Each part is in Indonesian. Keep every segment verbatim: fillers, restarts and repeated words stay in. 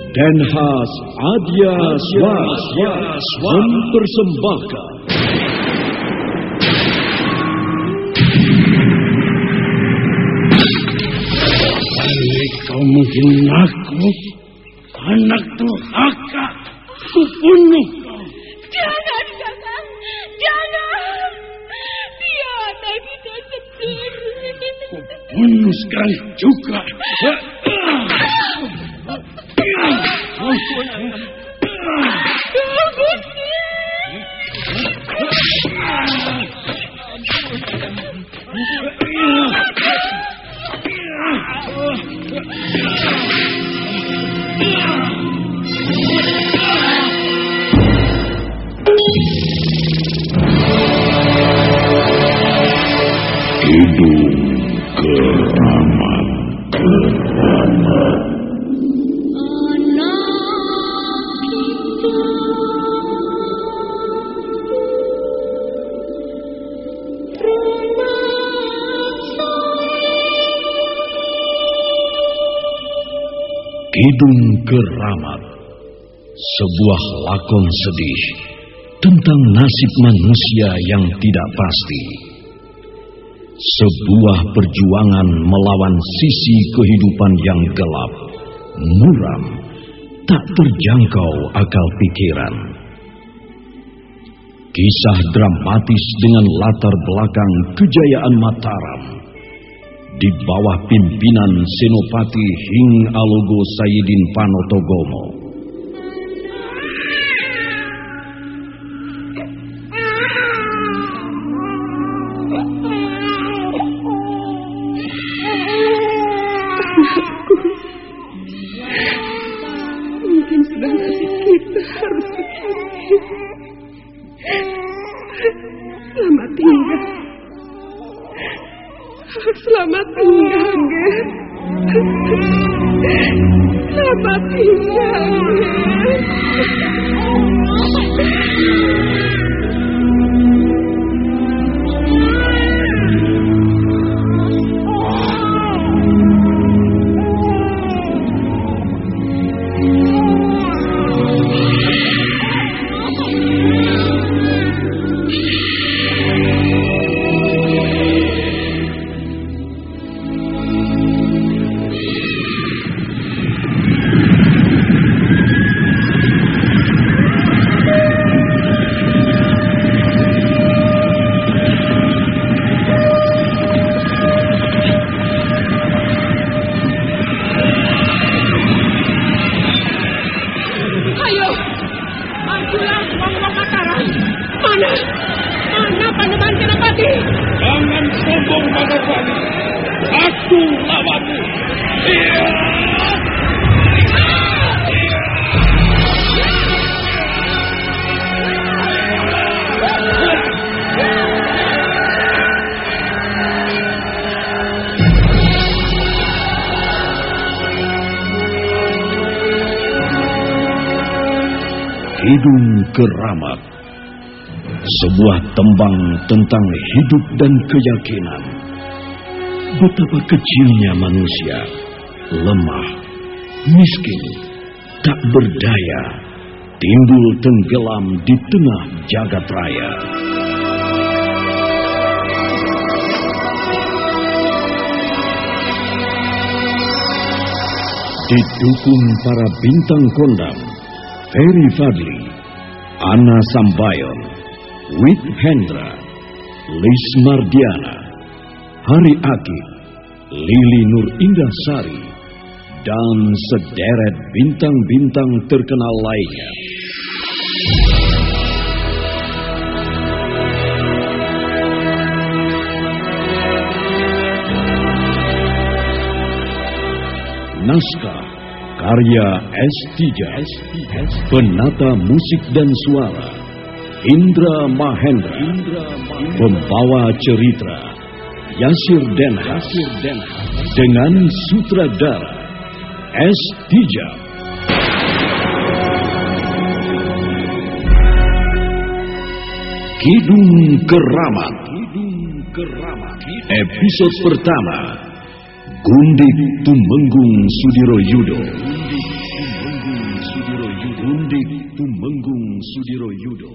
Denhas Adya Swara mempersembahkan Balik kau menghina aku, anak durhaka, kubunuh kau. Jangan, Kakang, jangan. Dia anak kita sendiri. Kubunuh sekali juga. Hidung keramat, keramat. Kidung Keramat, sebuah lakon sedih tentang nasib manusia yang tidak pasti. Sebuah perjuangan melawan sisi kehidupan yang gelap, muram, tak terjangkau akal pikiran. Kisah dramatis dengan latar belakang kejayaan Mataram di bawah pimpinan Senopati Hing Alogo Sayidin Panotogomo. Mungkin sudah nasib kita harus begini. Selamat tinggal. Selamat tinggal, Ger. Selamat tinggal, Ger. Kidung Keramat, sebuah tembang tentang hidup dan keyakinan. Betapa kecilnya manusia, lemah, miskin, tak berdaya, timbul tenggelam di tengah jagat raya. Didukung para bintang kondang, Ferry Fadli, Ana Sambayon, Wit Hendra, Lis Mardiana, Hari Akib, Lili Nur Indah Sari, dan sederet bintang-bintang terkenal lainnya. Naskah karya S. Tija, penata musik dan suara Indra Mahendra, pembawa cerita Yasir Denhas, dengan sutradara S. Tija. Kidung Keramat, episode pertama. Gundik Tumenggung Sudiroyudo. Sudiro Yudo.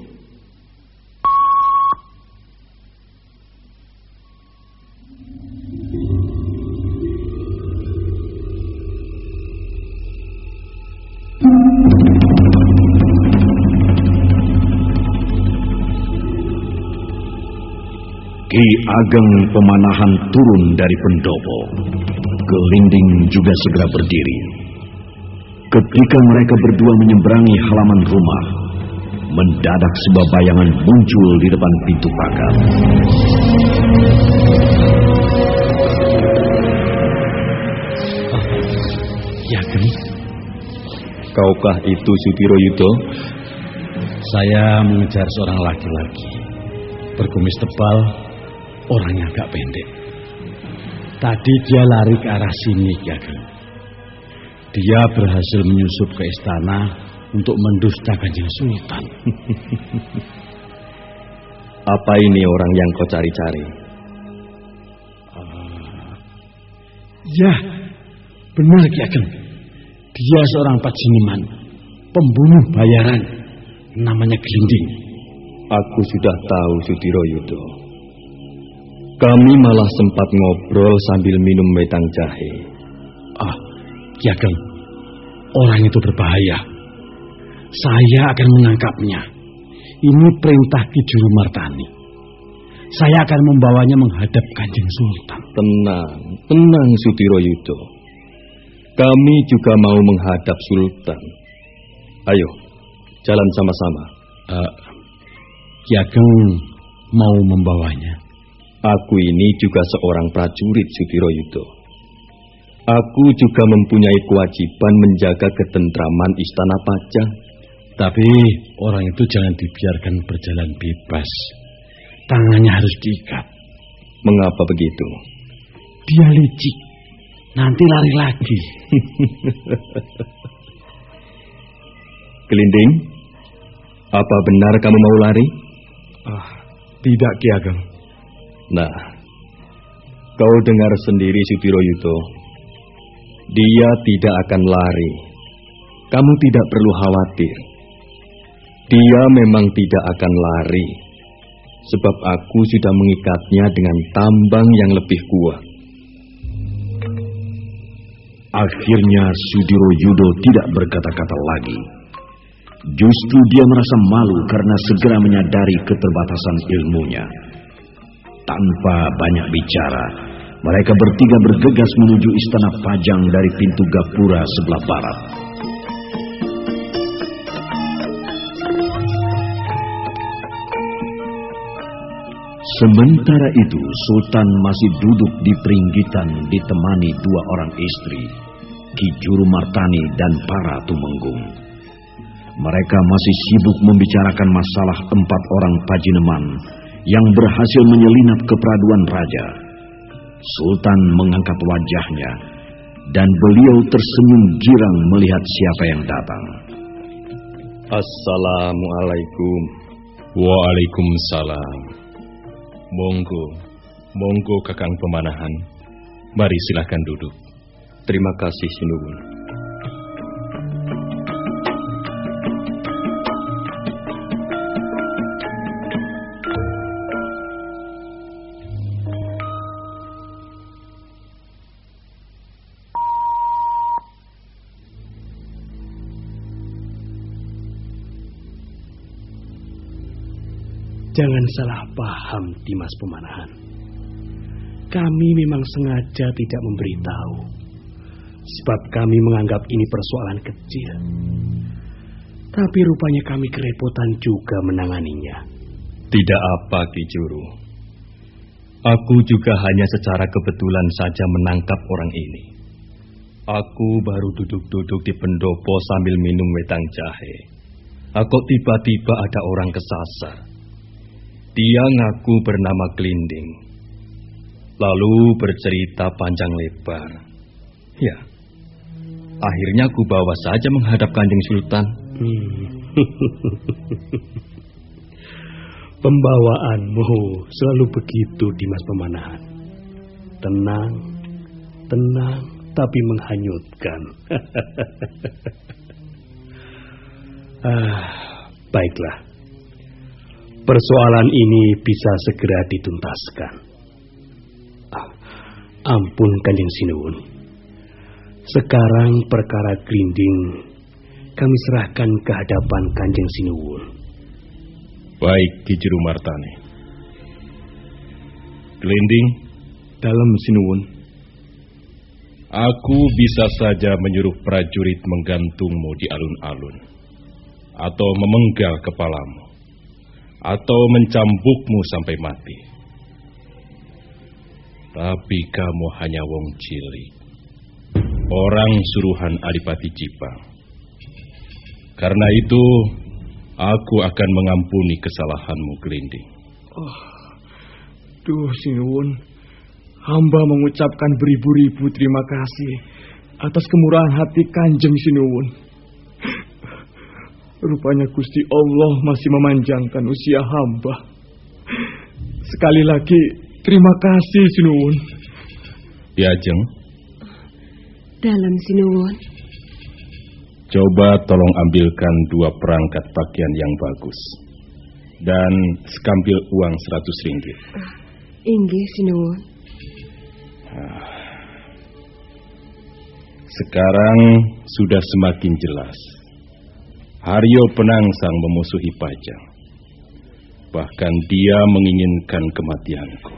Ki Ageng Pemanahan turun dari pendopo. Gelinding juga segera berdiri. Ketika mereka berdua menyeberangi halaman rumah, mendadak sebuah bayangan muncul di depan pintu pagar. Ya, Ageng. Kaukah itu Sudiro Yudo? Saya mengejar seorang laki-laki berkumis tebal, orangnya agak pendek. Tadi dia lari ke arah sini, Ki Ageng. Dia berhasil menyusup ke istana untuk mendusta Kanjeng Sultan. Apa ini orang yang kau cari-cari? Uh, ya, benar Ki Ageng. Dia seorang Pajiniman, pembunuh bayaran, namanya Gelinding. Aku sudah tahu, Sudiro Yudo. Kami malah sempat ngobrol sambil minum wedang jahe. Ah, Ki Ageng, orang itu berbahaya. Saya akan menangkapnya. Ini perintah Ki Juru Martani. Saya akan membawanya menghadap Kanjeng Sultan. Tenang, tenang Sudiro Yudo. Kami juga mau menghadap Sultan. Ayo, jalan sama-sama. Uh, Ki Ageng mau membawanya. Aku ini juga seorang prajurit, Sudiro Yudo. Aku juga mempunyai kewajiban menjaga ketentraman Istana Pajang. Tapi orang itu jangan dibiarkan berjalan bebas. Tangannya harus diikat. Mengapa begitu? Dia licik. Nanti lari lagi. Gelinding, apa benar kamu mau lari? Ah, tidak, Ki Ageng. Nah, kau dengar sendiri, Sudiro Yudo. Dia tidak akan lari. Kamu tidak perlu khawatir. Dia memang tidak akan lari. Sebab aku sudah mengikatnya dengan tambang yang lebih kuat. Akhirnya Sudiro Yudo tidak berkata-kata lagi. Justru dia merasa malu karena segera menyadari keterbatasan ilmunya. Tanpa banyak bicara, mereka bertiga bergegas menuju Istana Pajang dari pintu gapura sebelah barat. Sementara itu, Sultan masih duduk di peringgitan ditemani dua orang istri, Ki Juru Martani dan para tumenggung. Mereka masih sibuk membicarakan masalah empat orang Pajineman yang berhasil menyelinap ke peraduan raja. Sultan mengangkat wajahnya dan beliau tersenyum girang melihat siapa yang datang. Assalamualaikum. Waalaikumsalam. Monggo, monggo Kakang Pemanahan. Mari silakan duduk. Terima kasih, Sinuwun. Jangan salah paham, Dimas Pemanahan. Kami memang sengaja tidak memberitahu. Sebab kami menganggap ini persoalan kecil. Tapi rupanya kami kerepotan juga menanganinya. Tidak apa, Ki Juru. Aku juga hanya secara kebetulan saja menangkap orang ini. Aku baru duduk-duduk di pendopo sambil minum wedang jahe. Aku tiba-tiba ada orang kesasar. Dia ngaku bernama Gelinding. Lalu bercerita panjang lebar. Ya, akhirnya aku bawa saja menghadap Kanjeng Sultan. Hmm. Pembawaanmu selalu begitu, Dimas Pemanahan. Tenang, tenang, tapi menghanyutkan. ah, Baiklah. Persoalan ini bisa segera dituntaskan. Ah, ampun Kanjeng Sinuwun. Sekarang perkara Glinding kami serahkan ke hadapan Kanjeng Sinuwun. Baik, Ki Juru Martani. Glinding, dalam Sinuwun. Aku bisa saja menyuruh prajurit menggantungmu di alun-alun, atau memenggal kepalamu, atau mencambukmu sampai mati. Tapi kamu hanya wong cilik, orang suruhan Adipati Jipang. Karena itu, aku akan mengampuni kesalahanmu, Glinding. Oh, duh Sinuwun. Hamba mengucapkan beribu-ribu terima kasih atas kemurahan hati Kanjeng Sinuwun. Rupanya Gusti Allah masih memanjangkan usia hamba. Sekali lagi, terima kasih Sinuwun. Ya, Jeng. Dalam Sinuwun. Coba tolong ambilkan dua perangkat pakaian yang bagus. Dan sekambil uang seratus ringgit. Uh, inggih Sinuwun. Sekarang sudah semakin jelas. Haryo Penangsang memusuhi Pajang. Bahkan dia menginginkan kematianku.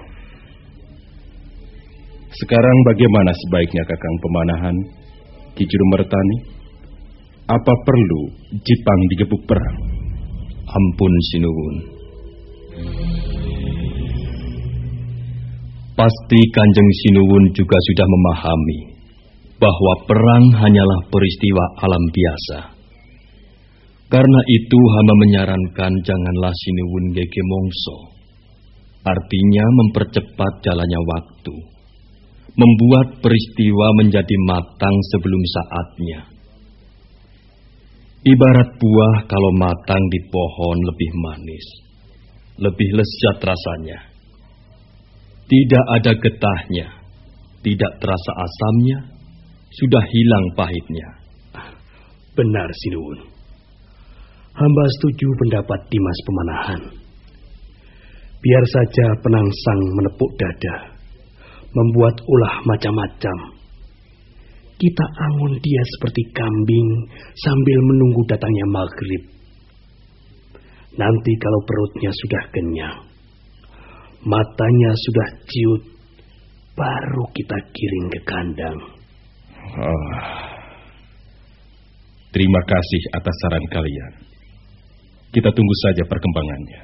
Sekarang bagaimana sebaiknya Kakang Pemanahan, Ki Juru Mertani? Apa perlu Jipang digebuk perang? Ampun Sinuwun. Pasti Kanjeng Sinuwun juga sudah memahami bahwa perang hanyalah peristiwa alam biasa. Karena itu hamba menyarankan janganlah Sinuwun gege mongso. Artinya mempercepat jalannya waktu, membuat peristiwa menjadi matang sebelum saatnya. Ibarat buah kalau matang di pohon lebih manis, lebih lezat rasanya. Tidak ada getahnya, tidak terasa asamnya, sudah hilang pahitnya. Benar Sinuwun. Hamba setuju pendapat Dimas Pemanahan. Biar saja Penangsang menepuk dada, membuat ulah macam-macam. Kita angon dia seperti kambing sambil menunggu datangnya maghrib. Nanti kalau perutnya sudah kenyang, matanya sudah ciut, baru kita kirim ke kandang. Oh, terima kasih atas saran kalian. Kita tunggu saja perkembangannya.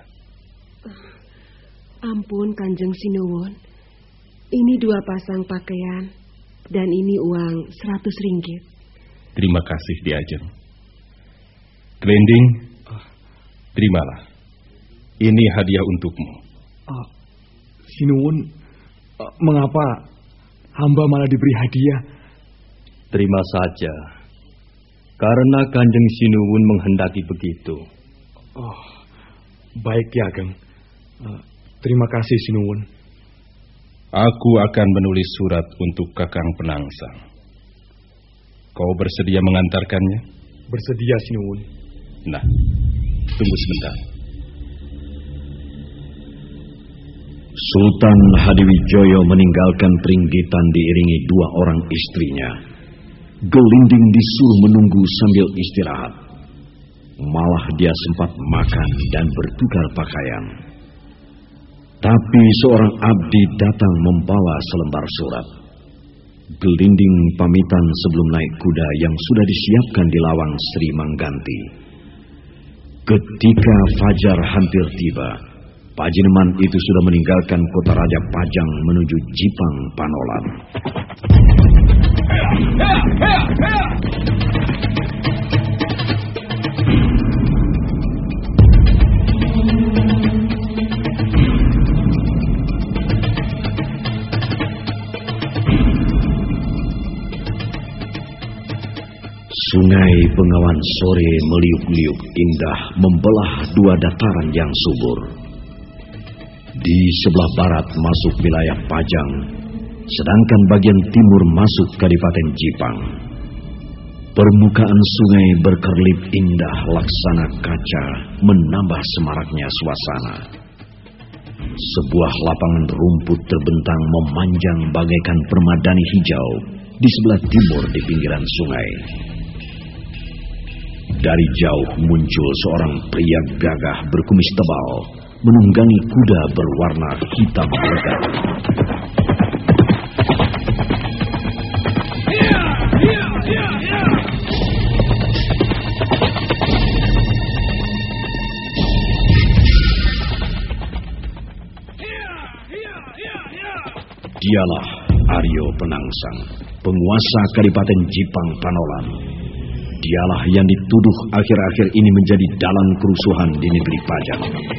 Ampun Kanjeng Sinuwun. Ini dua pasang pakaian dan ini uang seratus ringgit. Terima kasih Di Ajeng. Glinding, terimalah. Ini hadiah untukmu. Uh, Sinuwun, uh, mengapa hamba malah diberi hadiah? Terima saja, karena Kanjeng Sinuwun menghendaki begitu. Oh, baik ya, Ageng. Uh, terima kasih, Sinuwun. Aku akan menulis surat untuk Kakang Penangsang. Kau bersedia mengantarkannya? Bersedia, Sinuwun. Nah, tunggu sebentar. Sultan Hadiwijoyo meninggalkan Pringgitan diiringi dua orang istrinya. Gelinding disuruh menunggu sambil istirahat. Malah dia sempat makan dan bertukar pakaian. Tapi seorang abdi datang membawa selembar surat. Gelinding pamitan sebelum naik kuda yang sudah disiapkan di lawang Sri Mangganti. Ketika fajar hampir tiba, Pajineman itu sudah meninggalkan kota Raja Pajang menuju Jipang Panolan. Sungai Bengawan Sore meliuk-liuk indah membelah dua dataran yang subur. Di sebelah barat masuk wilayah Pajang, sedangkan bagian timur masuk Kadipaten Jipang. Permukaan sungai berkerlip indah laksana kaca, menambah semaraknya suasana. Sebuah lapangan rumput terbentang memanjang bagaikan permadani hijau di sebelah timur di pinggiran sungai. Dari jauh muncul seorang pria gagah berkumis tebal, menunggangi kuda berwarna hitam pekat. Dialah Aryo Penangsang, penguasa Kadipaten Jipang Panolan. Dialah yang dituduh akhir-akhir ini menjadi dalang kerusuhan di negeri Pajang.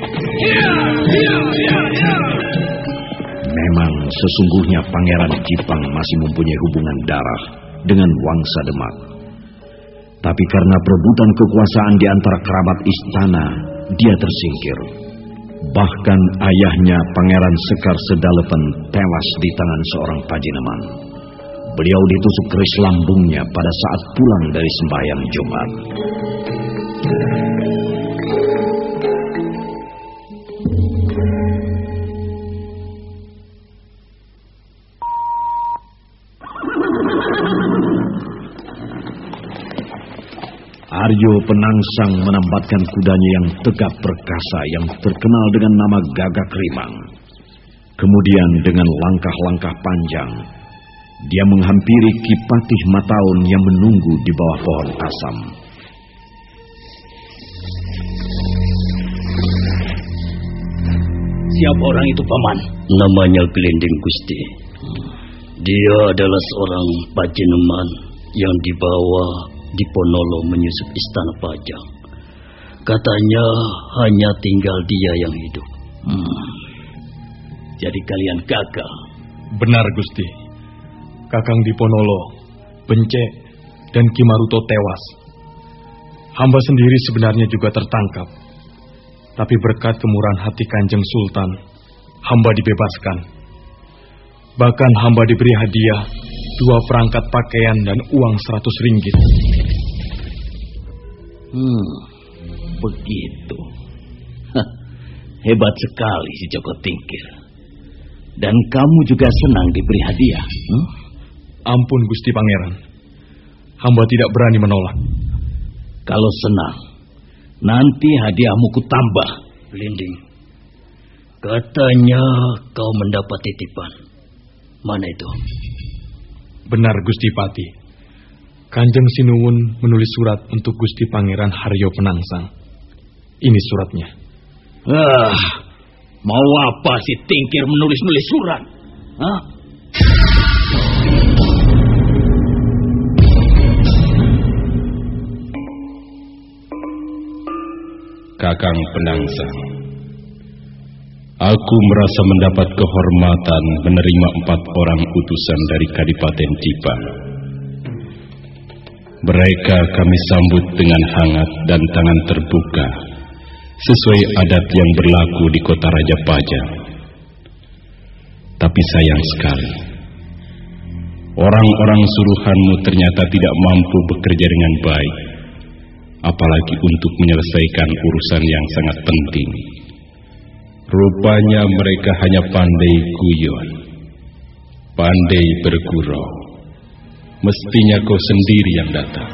Memang sesungguhnya Pangeran Jipang masih mempunyai hubungan darah dengan Wangsa Demak. Tapi karena perebutan kekuasaan di antara kerabat istana, dia tersingkir. Bahkan ayahnya Pangeran Sekar Sedalepen tewas di tangan seorang pajineman. Beliau ditusuk keris lambungnya pada saat pulang dari sembahyang Jumat. Aryo Penangsang menambatkan kudanya yang tegap perkasa yang terkenal dengan nama Gagak Rimang. Kemudian dengan langkah-langkah panjang, dia menghampiri Ki Patih Mataun yang menunggu di bawah pohon asam. Siapa orang itu, Paman? Namanya Gelinding Gusti. Dia adalah seorang pajineman yang dibawa di Ponolo menyusup istana Pajang. Katanya hanya tinggal dia yang hidup. Hmm. Jadi kalian gagal. Benar, Gusti. Kakang di Ponolo, Bence, dan Ki Maruto tewas. Hamba sendiri sebenarnya juga tertangkap. Tapi berkat kemurahan hati Kanjeng Sultan, hamba dibebaskan. Bahkan hamba diberi hadiah dua perangkat pakaian dan uang seratus ringgit. Hmm, begitu. Hah, hebat sekali si Joko Tingkir. Dan kamu juga senang diberi hadiah. Hmm? Ampun Gusti Pangeran, hamba tidak berani menolak. Kalau senang, nanti hadiahmu kutambah. Gelinding, katanya kau mendapat titipan. Mana itu? Benar Gusti Pati. Kanjeng Sinuwun menulis surat untuk Gusti Pangeran Haryo Penangsang. Ini suratnya. Ah, mau apa si Tingkir menulis-nulis surat? Hah? Kakang Penangsang, aku merasa mendapat kehormatan menerima empat orang utusan dari Kadipaten Jipang. Mereka kami sambut dengan hangat dan tangan terbuka, sesuai adat yang berlaku di kota Raja Pajang. Tapi sayang sekali, orang-orang suruhanmu ternyata tidak mampu bekerja dengan baik, apalagi untuk menyelesaikan urusan yang sangat penting. Rupanya mereka hanya pandai guyon, pandai bergurau. Mestinya kau sendiri yang datang.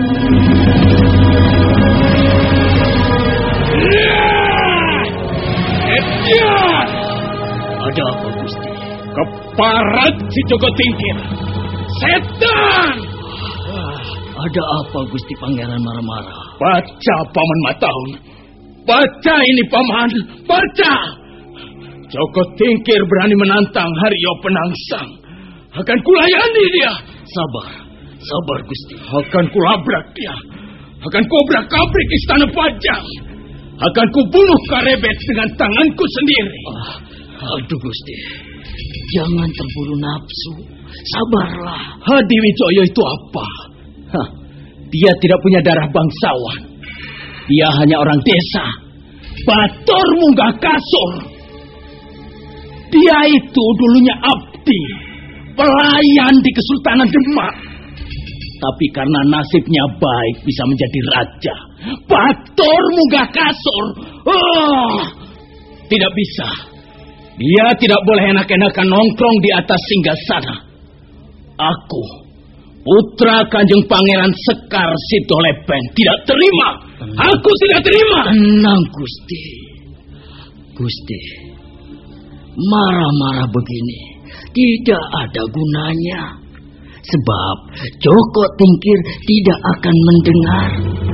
Edian! Ada apa, Gusti? Keparat si Joko Tingkir. Setan! Ada apa Gusti Pangeran marah-marah? Baca, Paman Mataun. Baca ini, Paman. Baca. Joko Tingkir berani menantang Haryo Penangsang. Akan kulayani dia. Sabar, sabar Gusti. Akan kulabrak dia. Akan kubrak-kabrik istana Pajang. Akan kubunuh Karebet dengan tanganku sendiri. Ah, aduh Gusti, jangan terburu nafsu. Sabarlah. Hadi Wijoyo itu apa? Hah, dia tidak punya darah bangsawan. Dia hanya orang desa. Batur munggah kasur. Dia itu dulunya abdi, pelayan di Kesultanan Demak. tapi karena nasibnya baik bisa menjadi raja. Batur Munggah Kasur. Oh, tidak bisa. Dia tidak boleh enak-enakan nongkrong di atas singgasana. Aku, putra Kanjeng Pangeran Sekar Sidolepeng, tidak terima. Aku tidak terima. Tenang, Gusti. Gusti, marah-marah begini tidak ada gunanya. Sebab Joko Tingkir tidak akan mendengar.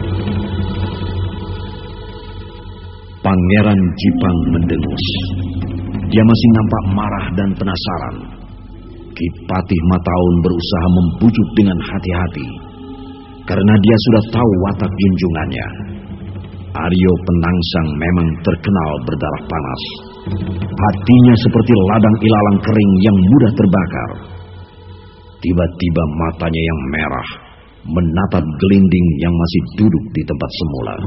Pangeran Jipang mendengus. Dia masih nampak marah dan penasaran. Ki Patih Mataun berusaha membujuk dengan hati-hati, karena dia sudah tahu watak junjungannya. Aryo Penangsang memang terkenal berdarah panas. Hatinya seperti ladang ilalang kering yang mudah terbakar. Tiba-tiba matanya yang merah menatap Gelinding yang masih duduk di tempat semula.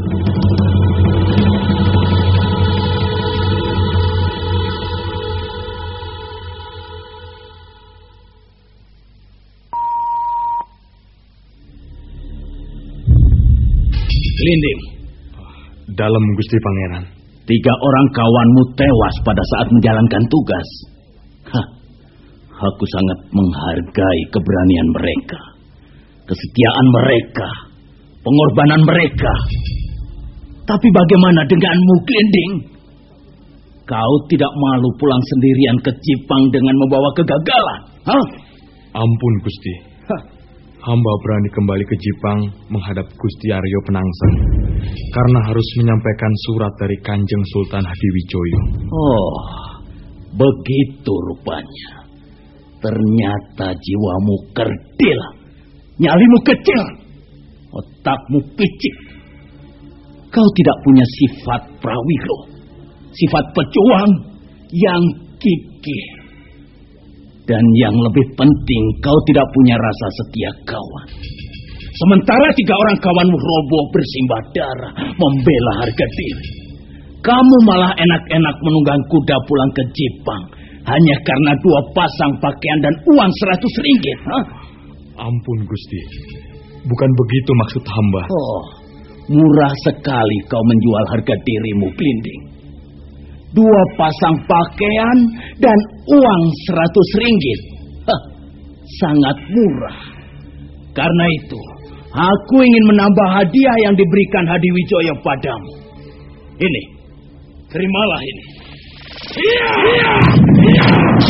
Gelinding. Dalam, Gusti Pangeran. Tiga orang kawanmu tewas pada saat menjalankan tugas. Hah, aku sangat menghargai keberanian mereka, kesetiaan mereka, pengorbanan mereka. Tapi bagaimana denganmu, Gelinding? Kau tidak malu pulang sendirian ke Jipang dengan membawa kegagalan? Hah? Ampun, Gusti. Hah. Hamba berani kembali ke Jipang menghadap Gusti Aryo Penangsang karena harus menyampaikan surat dari Kanjeng Sultan Hadiwijoyo. Oh, begitu rupanya. Ternyata jiwamu kerdil, nyalimu kecil, otakmu picik. Kau tidak punya sifat prawiro, sifat pejuang yang gigih. Dan yang lebih penting, kau tidak punya rasa setia kawan. Sementara tiga orang kawanmu roboh bersimbah darah membela harga diri. Kamu malah enak-enak menunggang kuda pulang ke Jipang hanya karena dua pasang pakaian dan uang seratus ringgit. Hah? Ampun, Gusti. Bukan begitu maksud hamba. Oh, murah sekali kau menjual harga dirimu, Gelinding. Dua pasang pakaian dan uang seratus ringgit. Hah, sangat murah. Karena itu, aku ingin menambah hadiah yang diberikan Hadiwijoyo padamu. Ini, terimalah ini. Iya, iya, iya.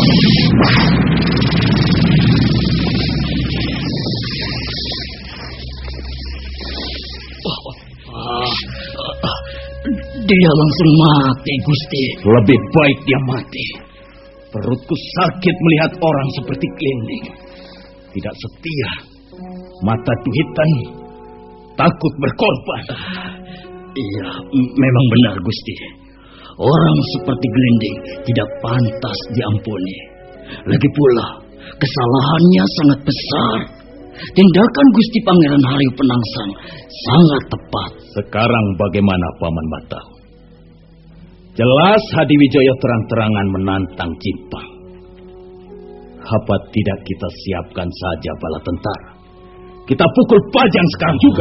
Oh, ah, ah. Dia langsung mati, Gusti. Lebih baik dia mati. Perutku sakit melihat orang seperti Gelinding. Tidak setia, mata duitan, takut berkorban. Iya, memang benar, Gusti. Orang seperti Gelinding tidak pantas diampuni. Lagi pula, kesalahannya sangat besar. Tindakan Gusti Pangeran Haryo Penangsang sangat tepat. Sekarang bagaimana, Paman Matau? Jelas Hadiwijoyo terang-terangan menantang Jipang. Apa tidak kita siapkan saja bala tentara? Kita pukul Pajang sekarang juga.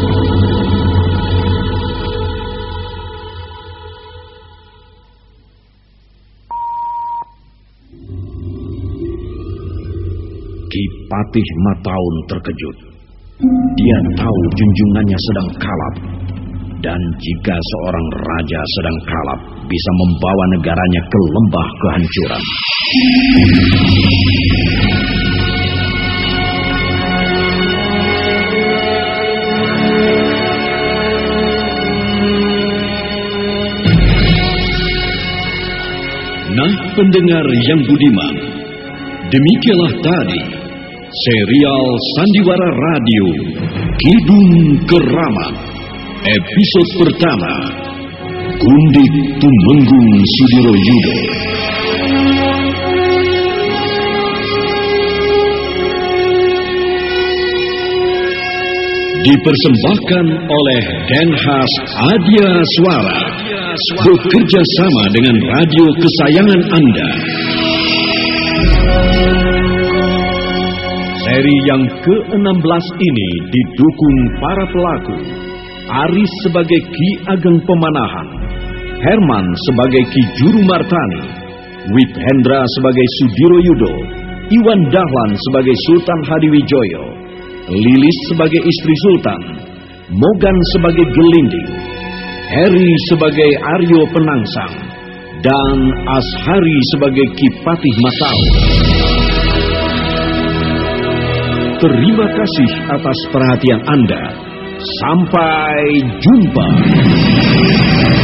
Ki Patih Mataun terkejut. Dia tahu junjungannya sedang kalap. Dan jika seorang raja sedang kalap, bisa membawa negaranya ke lembah kehancuran. Nah, pendengar yang budiman, demikianlah tadi serial Sandiwara Radio Kidung Keramat episode pertama, Gundik Tumenggung Sudiroyudo. Dipersembahkan oleh Denhas Adia Suara, bekerja sama dengan radio kesayangan Anda. Seri yang ke enam belas ini didukung para pelaku. Aris sebagai Ki Ageng Pemanahan, Herman sebagai Ki Juru Martani, Wiphendra sebagai Sudiro Yudo, Iwan Dahlan sebagai Sultan Hadiwijoyo, Lilis sebagai istri Sultan, Mogan sebagai Gelinding, Heri sebagai Aryo Penangsang, dan Ashari sebagai Ki Patih Masau. Terima kasih atas perhatian Anda. Sampai jumpa.